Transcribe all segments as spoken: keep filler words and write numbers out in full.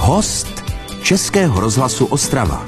Host Českého rozhlasu Ostrava.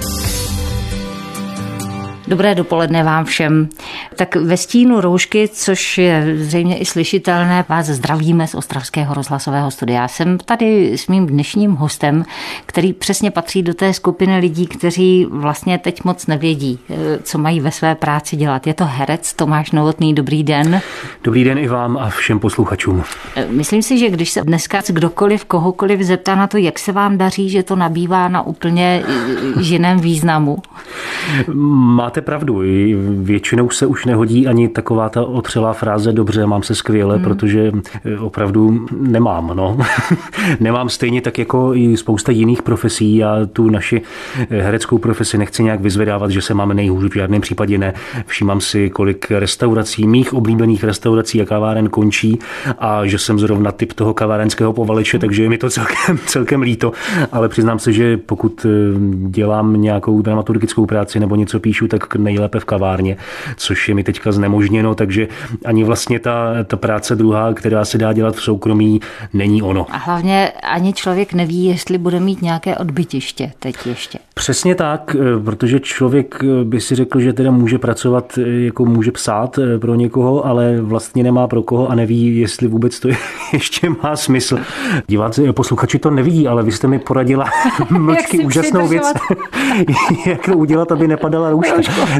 Dobré dopoledne vám všem. Tak ve stínu roušky, což je zřejmě i slyšitelné, vás zdravíme z Ostravského rozhlasového studia. Jsem tady s mým dnešním hostem, který přesně patří do té skupiny lidí, kteří vlastně teď moc nevědí, co mají ve své práci dělat. Je to herec Tomáš Novotný. Dobrý den. Dobrý den i vám a všem posluchačům. Myslím si, že když se dneska kdokoliv, kohokoliv zeptá na to, jak se vám daří, že to nabývá na úplně jiném významu. Máte pravdu, většinou se už nehodí ani taková ta otřelá fráze dobře, mám se skvěle, hmm. protože opravdu nemám. No. Nemám stejně tak jako i spousta jiných profesí. Já tu naši hereckou profesi nechci nějak vyzvedávat, že se máme nejhůř, v žádném případě ne. Všímám si, kolik restaurací, mých oblíbených restaurací a kaváren končí a že jsem zrovna typ toho kavárenského povaleče, takže je mi to celkem, celkem líto, ale přiznám se, že pokud dělám nějakou dramaturgickou práci nebo něco píšu, tak nejlépe v kavárně, což je mi teďka znemožněno, takže ani vlastně ta, ta práce druhá, která se dá dělat v soukromí, není ono. A hlavně ani člověk neví, jestli bude mít nějaké odbytiště teď ještě. Přesně tak, protože člověk by si řekl, že teda může pracovat, jako může psát pro někoho, ale vlastně nemá pro koho a neví, jestli vůbec to ještě má smysl. Diváci, posluchači to nevidí, ale vy jste mi poradila mlčky úžasnou věc, jak to udělat, aby nepadala rouška.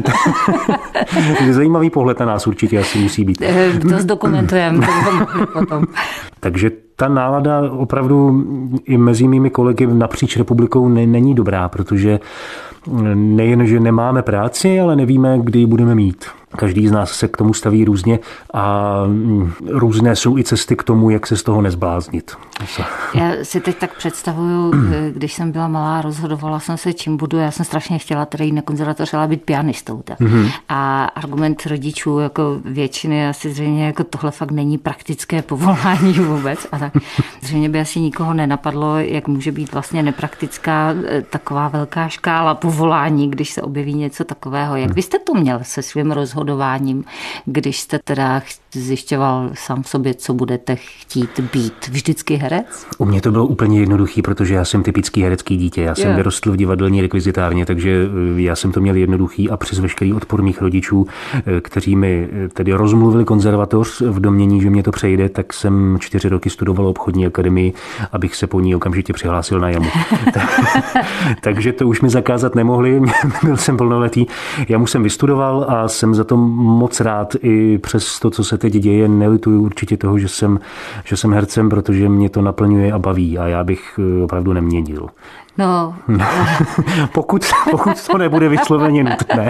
Zajímavý pohled na nás určitě asi musí být. To zdokumentujeme potom. Takže ta nálada opravdu i mezi mými kolegy napříč republikou není dobrá, protože nejen, že nemáme práci, ale nevíme, kdy ji budeme mít. Každý z nás se k tomu staví různě a různé jsou i cesty k tomu, jak se z toho nezbláznit. Já si teď tak představuju, když jsem byla malá, rozhodovala jsem se, čím budu. Já jsem strašně chtěla tady jít na konzervatoř, ale být pianistou. Tak. Mm-hmm. A argument rodičů jako většiny asi zřejmě jako tohle fakt není praktické povolání vůbec. A tak zřejmě by asi nikoho nenapadlo, jak může být vlastně nepraktická taková velká škála povolání, když se objeví něco takového. Jak byste to měl se svým rozhodováním, když jste teda zjišťoval sám v sobě, co budete chtít být? Vždycky herec? U mě to bylo úplně jednoduchý, protože já jsem typický herecký dítě. Já jsem yeah. vyrostl v divadelní rekvizitárně, takže já jsem to měl jednoduchý a přes veškerý odpor mých rodičů, kteří mi tedy rozmluvili konzervatoř v domnění, že mě to přejde, tak jsem čtyři roky studoval obchodní akademii, abych se po ní okamžitě přihlásil na jamu. Takže to už mi zakázat nemohli, byl jsem plnoletý. Já jsem vystudoval a jsem za to moc rád i přes to, co se teď děje. Nelituju určitě toho, že jsem, že jsem hercem, protože mě to naplňuje a baví a já bych opravdu neměnil. No. pokud, pokud to nebude vysloveně nutné.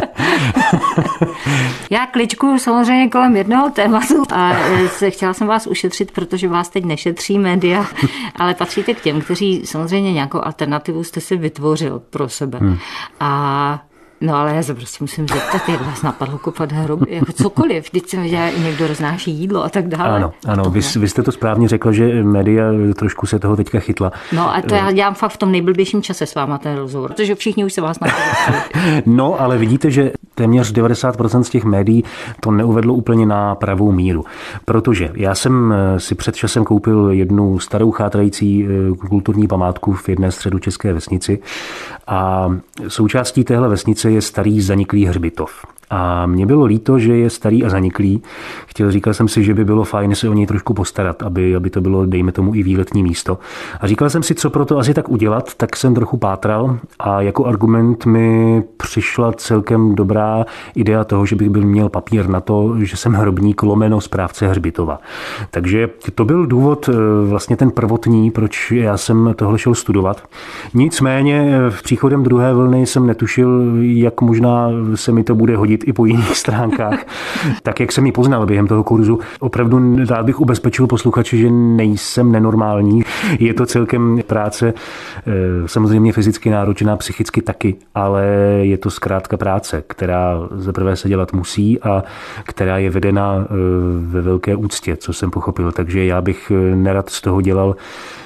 Já kličkuju samozřejmě kolem jednoho tématu a chtěla jsem vás ušetřit, protože vás teď nešetří média, ale patříte k těm, kteří samozřejmě nějakou alternativu jste si vytvořil pro sebe. Hmm. A no ale já se prostě musím zeptat, jak vás napadlo kopat hroby, jako cokoliv. Vždyť jsem viděla, někdo roznáší jídlo a tak dále. Ano, ano, vy, vy jste to správně řekla, že média trošku se toho teďka chytla. No a to já dělám fakt v tom nejblbějším čase s váma ten rozhovor, protože všichni už se vás napadli. No, ale vidíte, že téměř devadesát procent z těch médií to neuvedlo úplně na pravou míru. Protože já jsem si před časem koupil jednu starou chátrající kulturní památku v jedné středočeské vesnici a součástí téhle vesnice je starý zaniklý hřbitov. A mně bylo líto, že je starý a zaniklý. Chtěl, říkal jsem si, že by bylo fajn se o něj trošku postarat, aby, aby to bylo, dejme tomu, i výletní místo. A říkal jsem si, co pro to asi tak udělat, tak jsem trochu pátral a jako argument mi přišla celkem dobrá idea toho, že bych byl měl papír na to, že jsem hrobník lomeno správce hřbitova. Takže to byl důvod, vlastně ten prvotní, proč já jsem tohle šel studovat. Nicméně v příchodem druhé vlny jsem netušil, jak možná se mi to bude hodit i po jiných stránkách. Tak, jak jsem ji poznal během toho kurzu, opravdu rád bych ubezpečil posluchače, že nejsem nenormální. Je to celkem práce, samozřejmě fyzicky náročná, psychicky taky, ale je to zkrátka práce, která zaprvé se dělat musí a která je vedena ve velké úctě, co jsem pochopil. Takže já bych nerad z toho dělal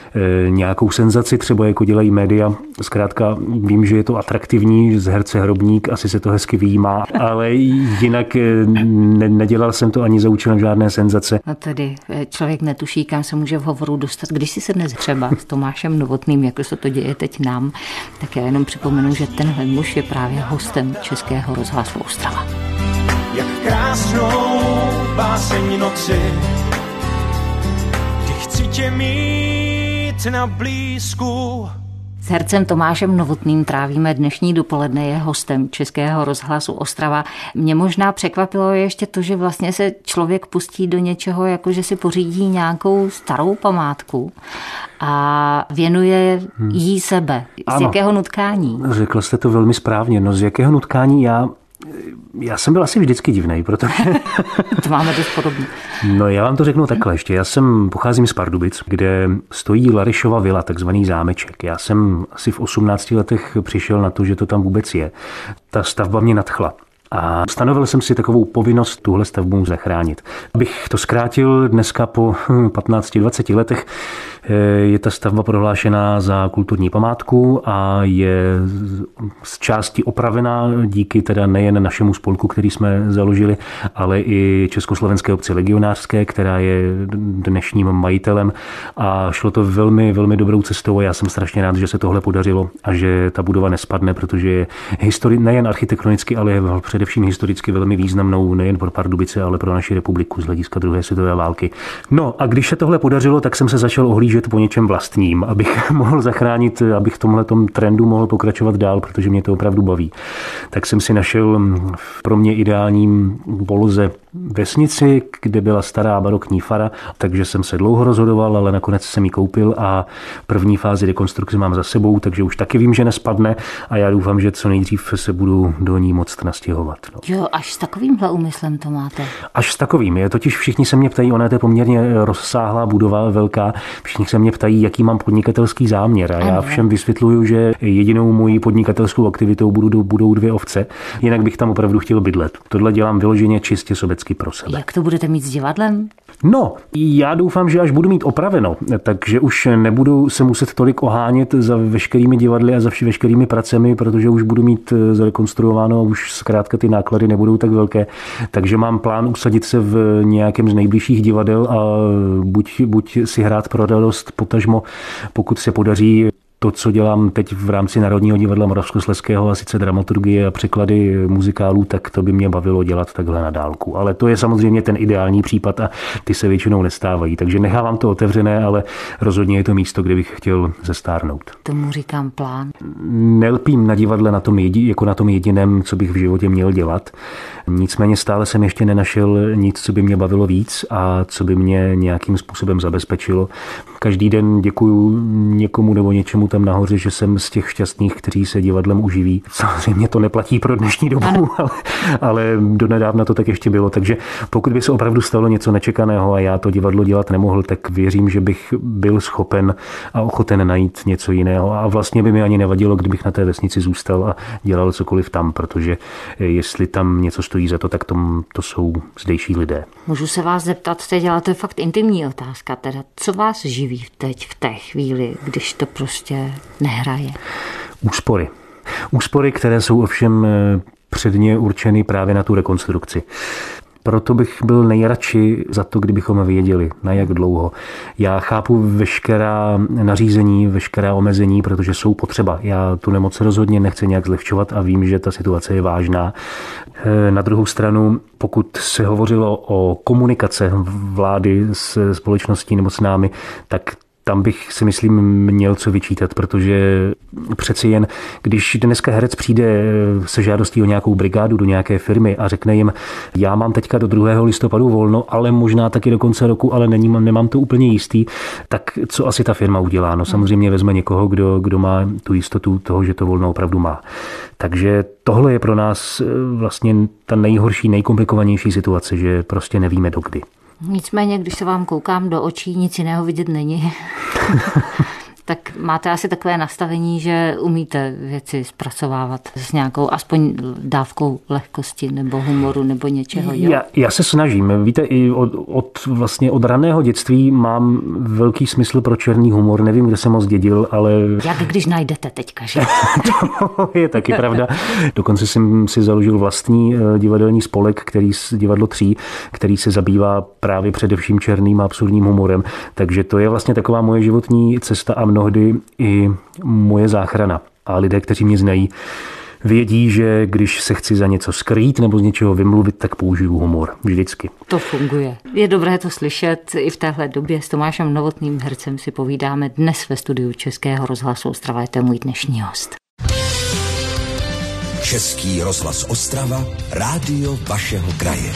nějakou senzaci, třeba jako dělají média. Zkrátka vím, že je to atraktivní, z herce hrobník, asi se to hezky vyjímá, ale jinak ne, nedělal jsem to ani za účelem žádné senzace. No tedy člověk netuší, kam se může v hovoru dostat. Když si se dnes třeba s Tomášem Novotným, jako se to děje teď nám, tak já jenom připomenu, že tenhle muž je právě hostem Českého rozhlasu Ostrava. Jak krásnou báseň noci, kdy chci tě mít na blízku. S hercem Tomášem Novotným trávíme dnešní dopoledne, je hostem Českého rozhlasu Ostrava. Mě možná překvapilo ještě to, že vlastně se člověk pustí do něčeho, jako že si pořídí nějakou starou památku a věnuje jí sebe. Z ano. Jakého nutkání? Řekl jste to velmi správně. No z jakého nutkání já... Já jsem byl asi vždycky divnej, protože... To máme dost podobně. No já vám to řeknu takhle ještě. Já jsem pocházím z Pardubic, kde stojí Larišova vila, takzvaný zámeček. Já jsem asi v osmnácti letech přišel na to, že to tam vůbec je. Ta stavba mě nadchla. A stanovil jsem si takovou povinnost tuhle stavbu zachránit. Abych to zkrátil, dneska po patnácti dvaceti letech je ta stavba prohlášená za kulturní památku a je z části opravená díky teda nejen našemu spolku, který jsme založili, ale i Československé obci legionářské, která je dnešním majitelem, a šlo to velmi, velmi dobrou cestou a já jsem strašně rád, že se tohle podařilo a že ta budova nespadne, protože je histori- nejen architektonicky, ale je především historicky velmi významnou nejen pro Pardubice, ale pro naši republiku z hlediska druhé světové války. No a když se tohle podařilo, tak jsem se začal ohlížet po něčem vlastním, abych mohl zachránit, abych v tomhletom trendu mohl pokračovat dál, protože mě to opravdu baví. Tak jsem si našel v pro mě ideálním poloze vesnici, kde byla stará barokní fara, takže jsem se dlouho rozhodoval, ale nakonec jsem ji koupil a první fázi rekonstrukce mám za sebou, takže už taky vím, že nespadne a já doufám, že co nejdřív se budu do ní moct nastěhovat. No. Jo, až s takovýmhle úmyslem to máte. Až s takovým. Je totiž všichni se mě ptají, ona je to poměrně rozsáhlá budova, velká, všichni se mě ptají, jaký mám podnikatelský záměr a já všem vysvětluju, že jedinou mojí podnikatelskou aktivitou budou, budou dvě ovce, jinak bych tam opravdu chtěl bydlet. Tohle dělám vyloženě čistě sobecky pro sebe. Jak to budete mít s divadlem? No, já doufám, že až budu mít opraveno, takže už nebudu se muset tolik ohánět za veškerými divadly a za veškerými pracemi, protože už budu mít zrekonstruováno a už zkrátka ty náklady nebudou tak velké. Takže mám plán usadit se v nějakém z nejbližších divadel a buď, buď si hrát pro radost, potažmo, pokud se podaří to, co dělám teď v rámci Národního divadla Moravskoslezského, a sice dramaturgie a překlady muzikálů, tak to by mě bavilo dělat takhle na dálku. Ale to je samozřejmě ten ideální případ a ty se většinou nestávají. Takže nechávám to otevřené, ale rozhodně je to místo, kde bych chtěl zestárnout. Tomu říkám plán. Nelpím na divadle na tom jedi, jako na tom jediném, co bych v životě měl dělat. Nicméně stále jsem ještě nenašel nic, co by mě bavilo víc a co by mě nějakým způsobem zabezpečilo. Každý den děkuju někomu nebo něčemu tam nahoře, že jsem z těch šťastných, kteří se divadlem uživí. Samozřejmě to neplatí pro dnešní dobu, ale, ale donedávna to tak ještě bylo. Takže pokud by se opravdu stalo něco nečekaného a já to divadlo dělat nemohl, tak věřím, že bych byl schopen a ochoten najít něco jiného. A vlastně by mi ani nevadilo, kdybych na té vesnici zůstal a dělal cokoliv tam, protože jestli tam něco stojí za to, tak tom, to jsou zdejší lidé. Můžu se vás zeptat, teď, ale to je fakt intimní otázka, teda co vás živí teď v té chvíli, když to prostě nehraje? Úspory. Úspory, které jsou ovšem předně určeny právě na tu rekonstrukci. Proto bych byl nejradši za to, kdybychom věděli, na jak dlouho. Já chápu veškerá nařízení, veškerá omezení, protože jsou potřeba. Já tu nemoc rozhodně nechci nějak zlehčovat a vím, že ta situace je vážná. Na druhou stranu, pokud se hovořilo o komunikace vlády s společností nebo s námi, tak tam bych si myslím měl co vyčítat, protože přeci jen, když dneska herec přijde se žádostí o nějakou brigádu do nějaké firmy a řekne jim, já mám teďka do druhého listopadu volno, ale možná taky do konce roku, ale není, nemám to úplně jistý, tak co asi ta firma udělá? No samozřejmě vezme někoho, kdo, kdo má tu jistotu toho, že to volno opravdu má. Takže tohle je pro nás vlastně ta nejhorší, nejkomplikovanější situace, že prostě nevíme dokdy. Nicméně, když se vám koukám do očí, nic jiného vidět není. Tak máte asi takové nastavení, že umíte věci zpracovávat s nějakou aspoň dávkou lehkosti nebo humoru nebo něčeho. Jo? Já, já se snažím. Víte, i od, od, vlastně od raného dětství mám velký smysl pro černý humor. Nevím, kde jsem ho zdědil, ale... Jak když najdete teďka, že? To je taky pravda. Dokonce jsem si založil vlastní divadelní spolek, který divadlo tří, který se zabývá právě především černým a absurdním humorem. Takže to je vlastně taková moje životní cesta a mnohdy i moje záchrana. A lidé, kteří mě znají, vědí, že když se chci za něco skrýt nebo z něčeho vymluvit, tak použiju humor. Vždycky. To funguje. Je dobré to slyšet i v téhle době. S Tomášem Novotným, hercem, si povídáme dnes ve studiu Českého rozhlasu Ostrava. Je to můj dnešní host. Český rozhlas Ostrava, rádio vašeho kraje.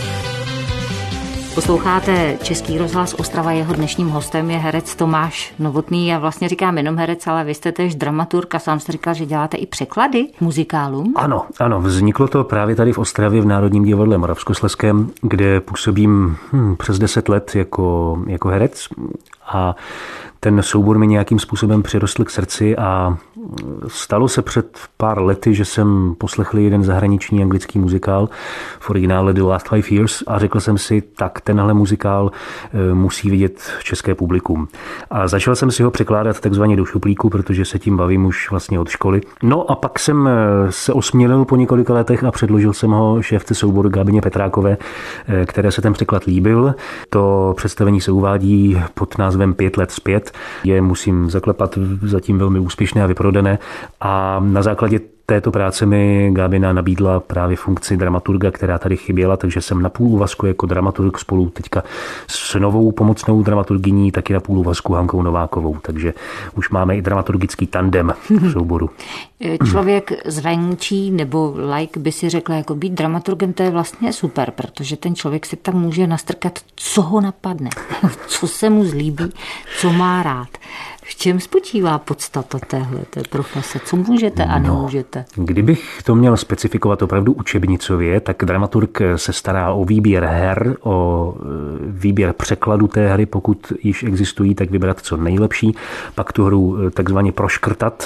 Posloucháte Český rozhlas Ostrava, jeho dnešním hostem je herec Tomáš Novotný. Já vlastně říkám jenom herec, ale vy jste též dramaturg a sám jste říkal, že děláte i překlady muzikálům. Ano, ano, vzniklo to právě tady v Ostravě v Národním divadle Moravskoslezském, kde působím hm, přes deset let jako, jako herec a ten soubor mi nějakým způsobem přirostl k srdci a stalo se před pár lety, že jsem poslechl jeden zahraniční anglický muzikál v originále The Last Five Years a řekl jsem si, tak tenhle muzikál musí vidět české publikum. A začal jsem si ho překládat takzvaně do šuplíku, protože se tím bavím už vlastně od školy. No a pak jsem se osmělil po několika letech a předložil jsem ho šéfce souboru Gábině Petrákové, které se ten překlad líbil. To představení se uvádí pod názvem Pět let zpět. Je, musím zaklepat, zatím velmi úspěšné a vyprodané a na základě této práce mi Gábina nabídla právě funkci dramaturga, která tady chyběla, takže jsem na půl úvazku jako dramaturg spolu teďka s novou pomocnou dramaturgyní, taky na půl úvazku Hankou Novákovou, takže už máme i dramaturgický tandem v souboru. Člověk zvenčí nebo like by si řekl, jako být dramaturgem, to je vlastně super, protože ten člověk si tam může nastrkat, co ho napadne, co se mu zlíbí, co má rád. V čem spočívá podstata téhleté profese? Co můžete a nemůžete? No, kdybych to měl specifikovat opravdu učebnicově, tak dramaturg se stará o výběr her, o výběr překladu té hry, pokud již existují, tak vybrat co nejlepší. Pak tu hru takzvaně proškrtat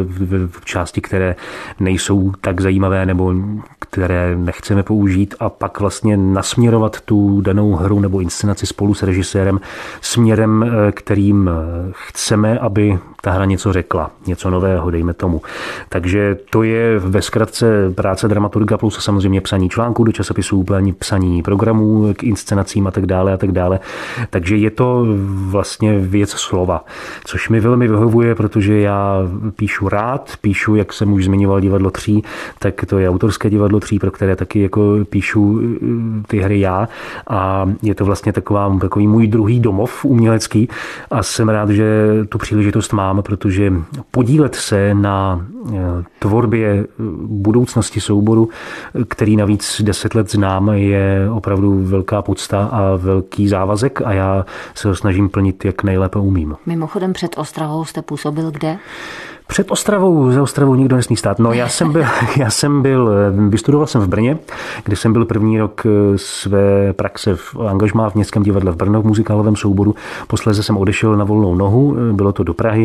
v části, které nejsou tak zajímavé nebo které nechceme použít a pak vlastně nasměrovat tu danou hru nebo inscenaci spolu s režisérem směrem, kterým chceme, aby ta hra něco řekla, něco nového, dejme tomu. Takže to je ve zkratce práce dramaturga plus samozřejmě psaní článků do časopisů, psaní programů k inscenacím a tak dále a tak dále. Takže je to vlastně věc slova, což mi velmi vyhovuje, protože já píšu rád, píšu, jak jsem už zmiňoval, divadlo tří, tak to je autorské divadlo tří, pro které taky jako píšu ty hry já a je to vlastně taková, takový můj druhý domov umělecký a jsem rád, že tu příležitost mám, protože podílet se na tvorbě budoucnosti souboru, který navíc deset let znám, je opravdu velká podsta a velký závazek a já se ho snažím plnit, jak nejlépe umím. Mimochodem před Ostravou jste působil kde? Před Ostravou, za Ostravou nikdo nesmí stát. No já jsem byl, já jsem byl, vystudoval jsem v Brně, kde jsem byl první rok své praxe v angažmá v Městském divadle v Brno v muzikálovém souboru. Posléze jsem odešel na volnou nohu, bylo to do Prahy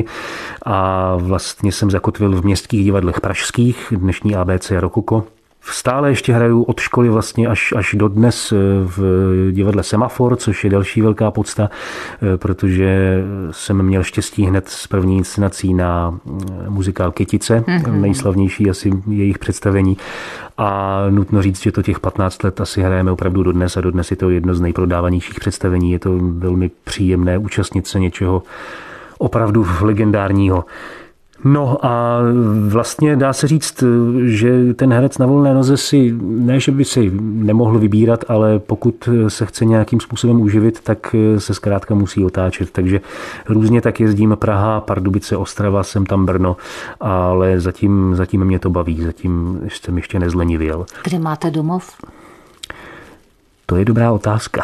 a vlastně jsem zakotvil v městských divadlech pražských, dnešní A B C Rokoko. Stále ještě hraju od školy vlastně až, až do dnes v divadle Semafor, což je další velká podsta, protože jsem měl štěstí hned s první inscenací na muzikál Kytice, mm-hmm. nejslavnější asi jejich představení. A nutno říct, že to těch patnáct let asi hrajeme opravdu dodnes a dodnes je to jedno z nejprodávanějších představení. Je to velmi příjemné účastnit se něčeho opravdu legendárního. No a vlastně dá se říct, že ten herec na volné noze si, ne, že by si nemohl vybírat, ale pokud se chce nějakým způsobem uživit, tak se zkrátka musí otáčet. Takže různě tak jezdím Praha, Pardubice, Ostrava, sem tam Brno, ale zatím, zatím mě to baví, zatím jsem ještě nezlenivěl. Kde máte domov? To je dobrá otázka.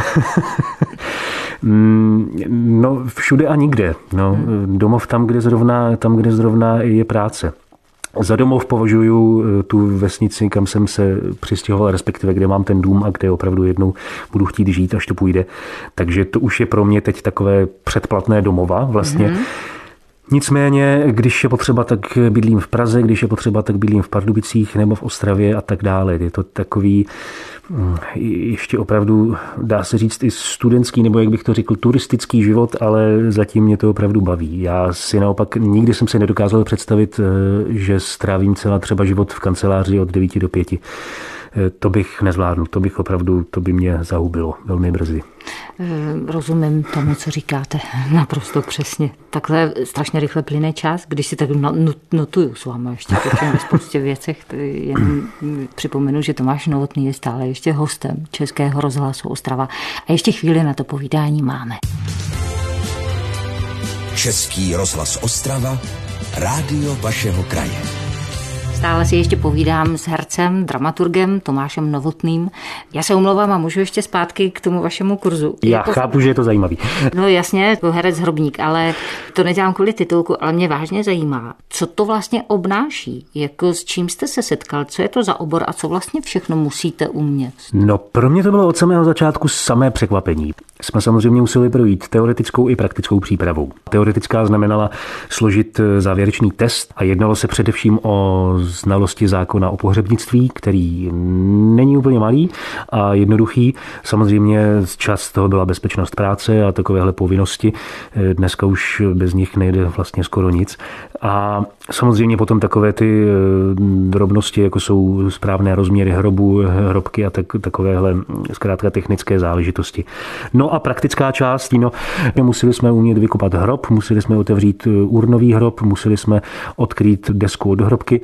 No, všude a nikde. No, domov tam, kde zrovna, tam, kde zrovna je práce. Za domov považuji tu vesnici, kam jsem se přistěhoval, respektive kde mám ten dům a kde opravdu jednou budu chtít žít, až to půjde. Takže to už je pro mě teď takové předplatné domova vlastně. Mm-hmm. Nicméně, když je potřeba, tak bydlím v Praze, když je potřeba, tak bydlím v Pardubicích nebo v Ostravě a tak dále. Je to takový ještě opravdu, dá se říct, i studentský, nebo jak bych to řekl, turistický život, ale zatím mě to opravdu baví. Já si naopak nikdy jsem se nedokázal představit, že strávím celá třeba život v kanceláři od devíti do pěti. To bych nezvládl, to bych opravdu, to by mě zahubilo velmi brzy. Rozumím tomu, co říkáte, naprosto přesně. Takhle strašně rychle plyne čas, když si tak notuju s vámi ještě ve spoustě věcech. Jen připomenu, že Tomáš Novotný je stále ještě hostem Českého rozhlasu Ostrava a ještě chvíli na to povídání máme. Český rozhlas Ostrava, rádio vašeho kraje. Stále si ještě povídám s hercem, dramaturgem Tomášem Novotným. Já se omlouvám a můžu ještě zpátky k tomu vašemu kurzu. Já jako... chápu, že je to zajímavý. No jasně, jako herec hrobník, ale to nedělám kvůli titulku, ale mě vážně zajímá, co to vlastně obnáší, jako s čím jste se setkal, co je to za obor a co vlastně všechno musíte umět. No pro mě to bylo od samého začátku samé překvapení. Jsme samozřejmě museli projít teoretickou i praktickou přípravou. Teoretická znamenala složit závěrečný test a jednalo se především o znalosti zákona o pohřebnictví, který není úplně malý a jednoduchý. Samozřejmě část toho byla bezpečnost práce a takovéhle povinnosti. Dneska už bez nich nejde vlastně skoro nic. A samozřejmě potom takové ty drobnosti, jako jsou správné rozměry hrobu, hrobky a tak, takovéhle zkrátka technické záležitosti. No a praktická část, no, museli jsme umět vykopat hrob, museli jsme otevřít urnový hrob, museli jsme odkrýt desku od hrobky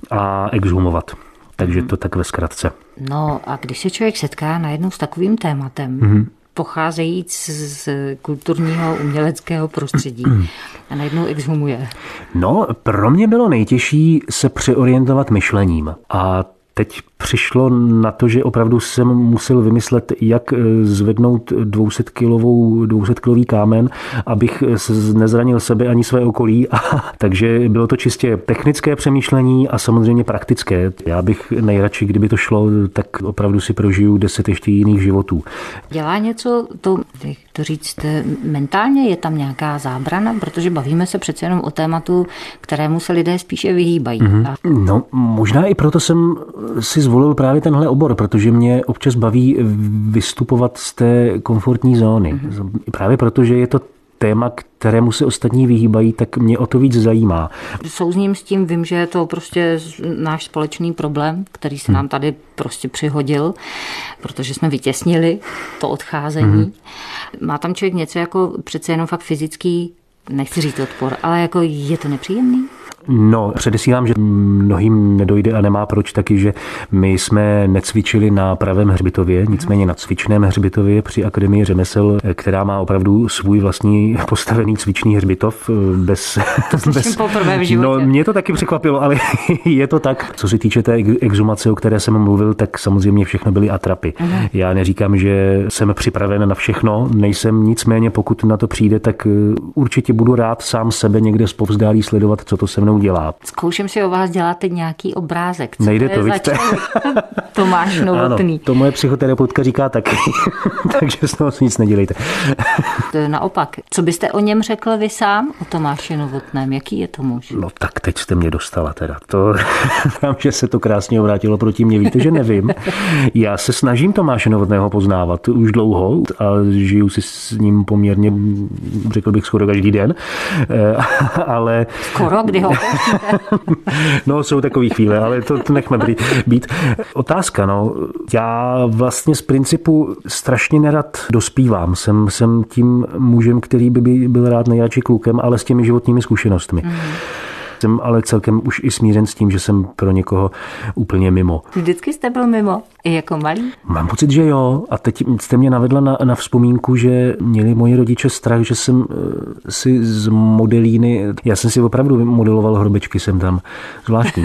a exhumovat. Takže to tak ve zkratce. No a když se člověk setká najednou s takovým tématem, mm-hmm. pocházejíc z kulturního uměleckého prostředí a najednou exhumuje. No, pro mě bylo nejtěžší se přeorientovat myšlením a teď přišlo na to, že opravdu jsem musel vymyslet, jak zvednout dvě stě kilovou, dvě stě kilový kámen, abych nezranil sebe ani své okolí. A, takže bylo to čistě technické přemýšlení a samozřejmě praktické. Já bych nejradši, kdyby to šlo, tak opravdu si prožiju deset ještě jiných životů. Dělá něco to, jak to říct, mentálně? Je tam nějaká zábrana? Protože bavíme se přece jenom o tématu, kterému se lidé spíše vyhýbají. Mm-hmm. A... No, možná i proto jsem si zvolil právě tenhle obor, protože mě občas baví vystupovat z té komfortní zóny. Mm-hmm. Právě proto, že je to téma, kterému se ostatní vyhýbají, tak mě o to víc zajímá. Souzním s tím, vím, že je to prostě náš společný problém, který se nám tady prostě přihodil, protože jsme vytěsnili to odcházení. Mm-hmm. Má tam člověk něco jako přece jenom fakt fyzický, nechci říct odpor, ale jako je to nepříjemný? No, předesílám, že mnohým nedojde a nemá proč taky, že my jsme necvičili na pravém hřbitově, nicméně na cvičném hřbitově při Akademii řemesel, která má opravdu svůj vlastní postavený cvičný hřbitov. Bez, to bez, poprvé v životě. No, mě to taky překvapilo, ale je to tak. Co se týče té exhumace, o které jsem mluvil, tak samozřejmě všechno byly atrapy. Aha. Já neříkám, že jsem připraven na všechno, nejsem, nicméně pokud na to přijde, tak určitě budu rád sám sebe někde zpovzdálí sledovat, co to se mnou dělá. Zkouším si o vás dělat teď nějaký obrázek. Co Nejde to, to vidíte. Tomáš Novotný. Ano, to moje psychoterapeutka říká taky. Takže z toho nic nedělejte. To je naopak. Co byste o něm řekl vy sám, o Tomáši Novotném? Jaký je to muž? No tak teď jste mě dostala teda. To, tam, že se to krásně obrátilo proti mě. Víte, že nevím. Já se snažím Tomáše Novotného poznávat už dlouho a žiju si s ním poměrně, řekl bych, skoro každý den. Ale... Skoro, kdy ho No, jsou takový chvíle, ale to, to nechme být. Otázka, no. Já vlastně z principu strašně nerad dospívám. Jsem, jsem tím mužem, který by byl rád nejradši klukem, ale s těmi životními zkušenostmi. Mm. Jsem ale celkem už i smířen s tím, že jsem pro někoho úplně mimo. Vždycky jste byl mimo, i jako malý? Mám pocit, že jo. A teď jste mě navedla na, na vzpomínku, že měli moji rodiče strach, že jsem si z modelíny, já jsem si opravdu modeloval hrobečky, jsem tam zvláštní.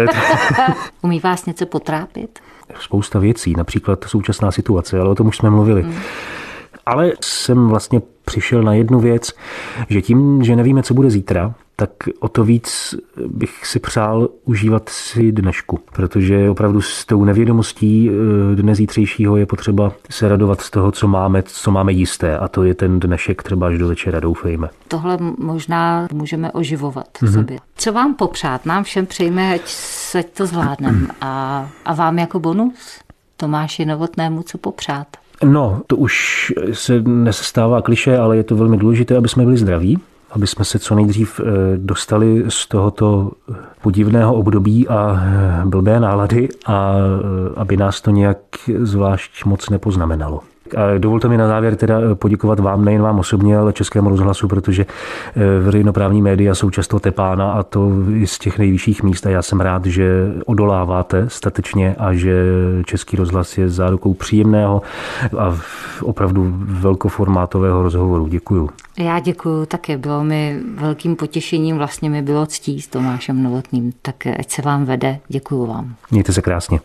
Umí vás něco potrápit? Spousta věcí, například současná situace, ale o tom už jsme mluvili. Mm. Ale jsem vlastně přišel na jednu věc, že tím, že nevíme, co bude zítra, tak o to víc bych si přál užívat si dnešku, protože opravdu s tou nevědomostí dne zítřejšího je potřeba se radovat z toho, co máme, co máme jisté, a to je ten dnešek třeba až do večera, doufejme. Tohle možná můžeme oživovat v mm-hmm. sobě. Co vám popřát? Nám všem přejme, ať se to zvládneme. A, a vám jako bonus? Tomáši Novotnému, co popřát? No, to už se dnes stává klišé, ale je to velmi důležité, aby jsme byli zdraví, aby jsme se co nejdřív dostali z tohoto podivného období a blbé nálady a aby nás to nějak zvlášť moc nepoznamenalo. A dovolte mi na závěr teda poděkovat vám, nejen vám osobně, ale Českému rozhlasu, protože veřejnoprávní média jsou často tepána, a to i z těch nejvyšších míst, a já jsem rád, že odoláváte statečně a že Český rozhlas je zárukou příjemného a opravdu velkoformátového rozhovoru. Děkuju. Já děkuju také, bylo mi velkým potěšením, vlastně mi bylo ctí s Tomášem Novotným, tak ať se vám vede, děkuju vám. Mějte se krásně.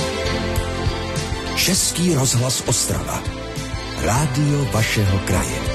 Český rozhlas Ostrava. Rádio vašeho kraje.